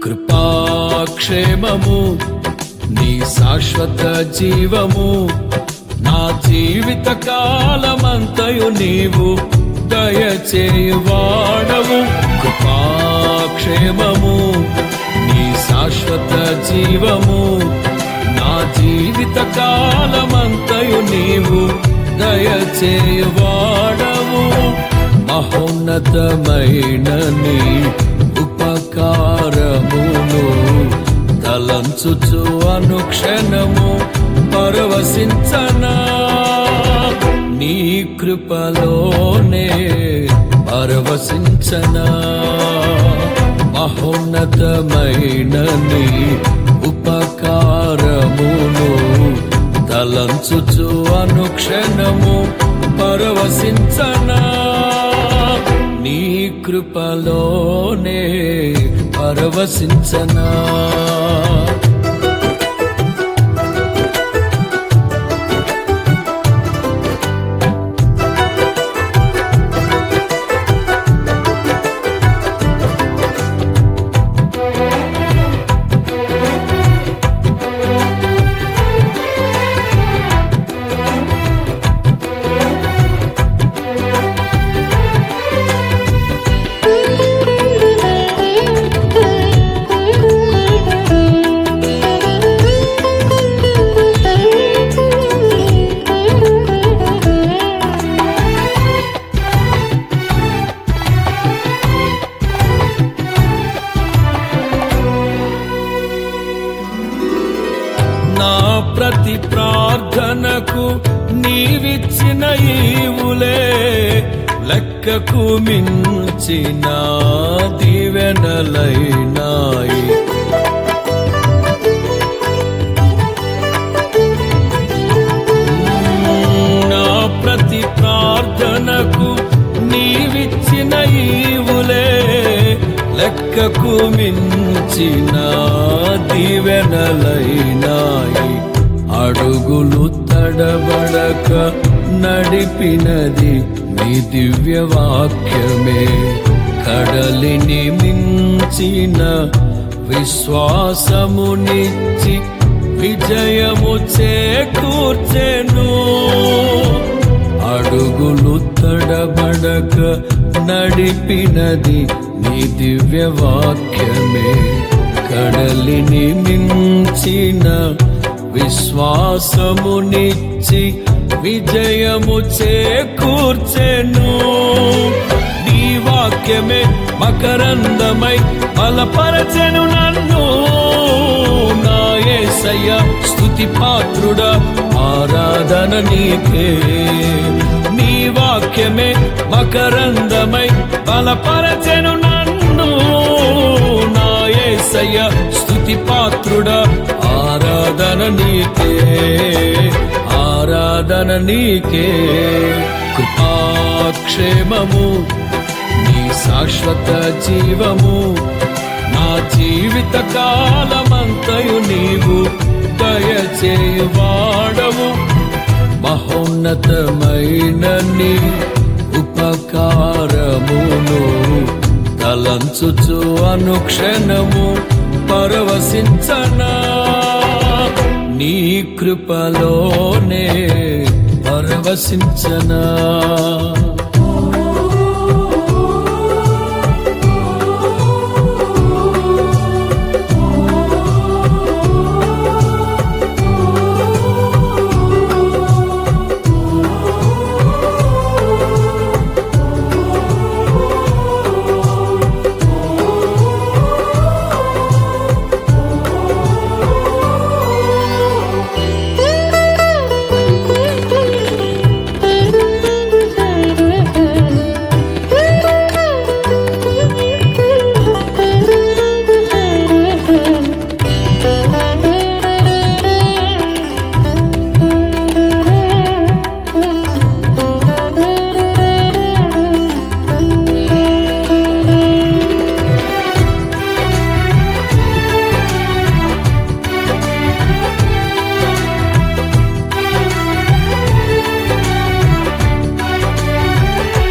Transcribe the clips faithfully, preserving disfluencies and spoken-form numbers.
కృపాక్షేమము నీ శాశ్వత జీవము నా జీవిత కాలమంతయు నీవు దయచేయువాడవు. కృపాక్షేమము నీ శాశ్వత జీవము నా జీవిత కాలమంతయు నీవు దయచేయువాడవు. మహోన్నతమైన నీ ఉపకారమును తలంచుచు అనుక్షణము పరవశించనా నీ కృపలోనే పరవశించనా. మహోన్నతమైన నీ ఉపకారమును తలంచుచు అనుక్షణము పరవశించనా నీ కృపలోనే పరవశించనా. ప్రతి ప్రార్థనకు నీవిచ్చిన ఈవులే లెక్కకు మించిన దీవెనలైనాయి. నా ప్రతి ప్రార్థనకు నీవిచ్చిన ఈవులే లెక్కకు మించిన దీవెనలైనాయి. అడుగులు తడబడక నడిపినది నీ దివ్య వాక్యమే. కడలిని మించిన విశ్వాసమునిచ్చి విజయము చేకూర్చెను. అడుగులు తడబడక నడిపినది నీ దివ్య వాక్యమే. కడలిని మించిన విశ్వాసమునిచ్చి విజయము చేకూర్చెను. నీ వాక్యమే మకరందమై బలపరచెను నన్ను. నా యేసయ్య స్తుతి పాత్రుడా ఆరాధన నీకే. నీ వాక్యమే మకరందమై బలపరచెను నన్ను. నా యేసయ్య స్తుతి పాత్రుడా ఆరాధన నీకే, ఆరాధన నీకే. కృపాక్షేమము నీ శాశ్వత జీవము నా జీవిత కాలమంతయు నీవు దయచేయువాడవు. మహోన్నతమైన నీ ఉపకారమును తలంచుచు అనుక్షణము పరవశించనా నీ కృపలోనే పరవశించనా.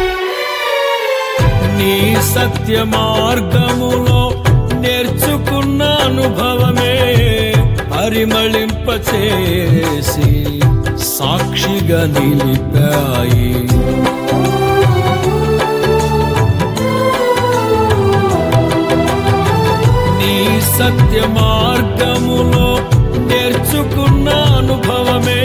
సత్య మార్గములో నేర్చుకున్న పరిమళింపచేసి సాక్షిగా నిలిపాయి. నీ సత్య మార్గములో నేర్చుకున్న అనుభవమే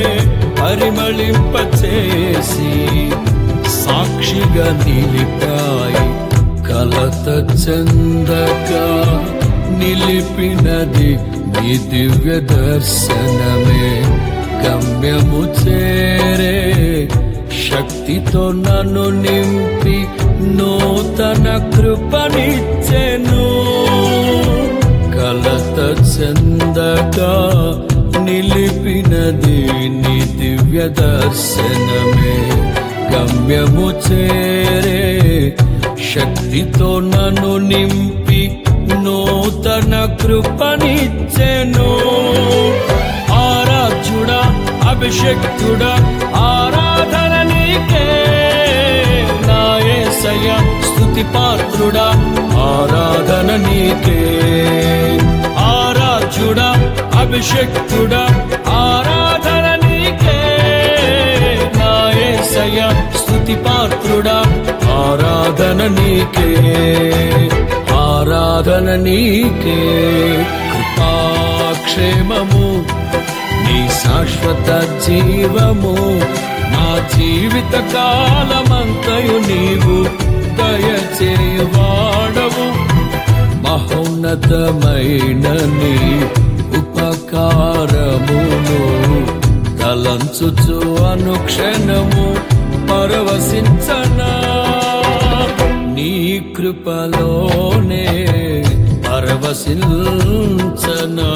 పరిమళింపచేసి సాక్షిగా నిలిపాయి. కలత చెందక నిలిపినది నీ దివ్య దర్శనమే. గమ్యము చేరే శక్తితో నన్ను నింపి నూతన కృపనిచ్చెను. కలత చెందక నిలిపినది నీ దివ్య దర్శనమే. గమ్యము చేరే శక్తితో నన్ను నింపి నూతన కృపనిచ్చెను. ఆరాధ్యుడా అభిషక్తుడా ఆరాధన నీకే నా యేసయ్యా. స్తుతి పాత్రుడా ఆరాధన నీకే. ఆరాధ్యుడా అభిషక్తుడా ఆరాధన నీకే నా యేసయ్యా. స్తుతి పాత్రుడా ఆరాధన నీకే. ఆరాధన నీకే. కృపాక్షేమము నీ శాశ్వత జీవము నా జీవిత కాలమంతయు నీవు దయచేవాడవు. మహోన్నతమైన నీ ఉపకారమును తలంచుచు అనుక్షణము పరవశించనా. నీ కృపలోనే పరవశించనా.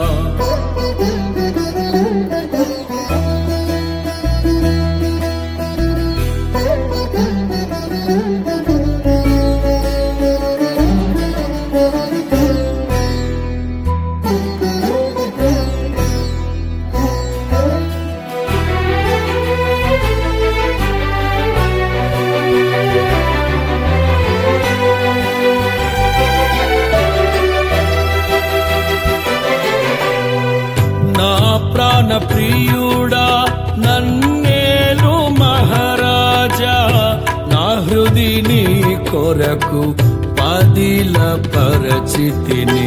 ప్రాణ ప్రియుడా నన్నేలు మహారాజా. నా హృది నీ కొరకు పదిల పరచితిని.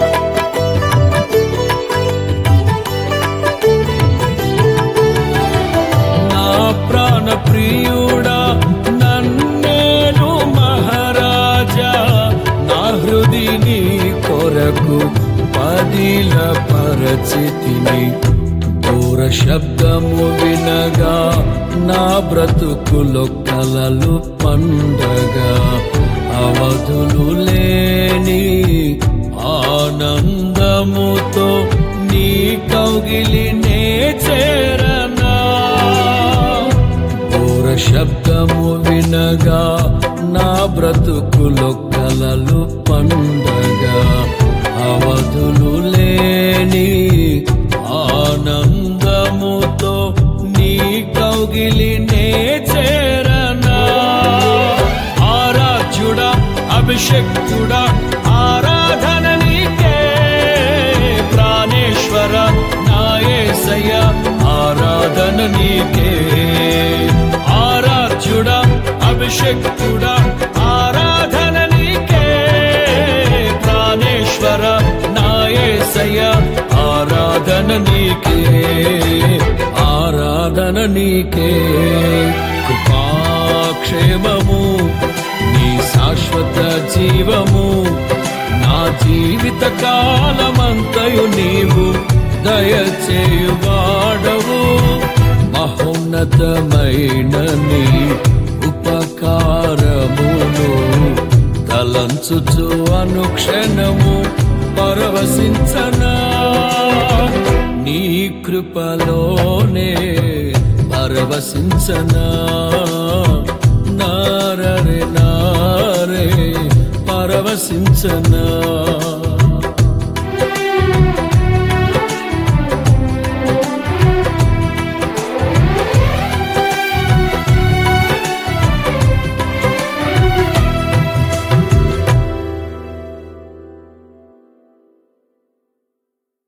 నా ప్రాణ ప్రియుడా నన్నేలు మహారాజా. నా హృది నీ కొరకు పదిల పరచితిని. దూర శబ్దము వినగా నా బ్రతుకులో కలలు పండగా. అవధులు లేని ఆనందముతో నీ కౌగిలినే చేరనా. దూర శబ్దము వినగా నా బ్రతుకులో కలలు పండగా. అవధులు లేని ఆనందముతో నీ కౌగిలినే చేరనా. ఆరాధ్యుడా అభిషక్తుడా ఆరాధన నీకే. ప్రాణేశ్వర నా యేసయ్యా ఆరాధన నీకే. ఆరాధ్యుడా అభిషక్తుడా ఆరాధన నీకే. ప్రాణేశ్వర నా యేసయ్యా ఆరాధన నీకే. ఆరాధన నీకే. కృపాక్షేమము నీ శాశ్వత జీవము నా జీవిత కాలమంతయు నీవు దయచేయువాడవు. మహోన్నతమైన నీ ఉపకారమును తలంచుచు అనుక్షణము పరవశించనా. నీ కృపలోనే పరవశించనా. నారే నారే పరవశించనా.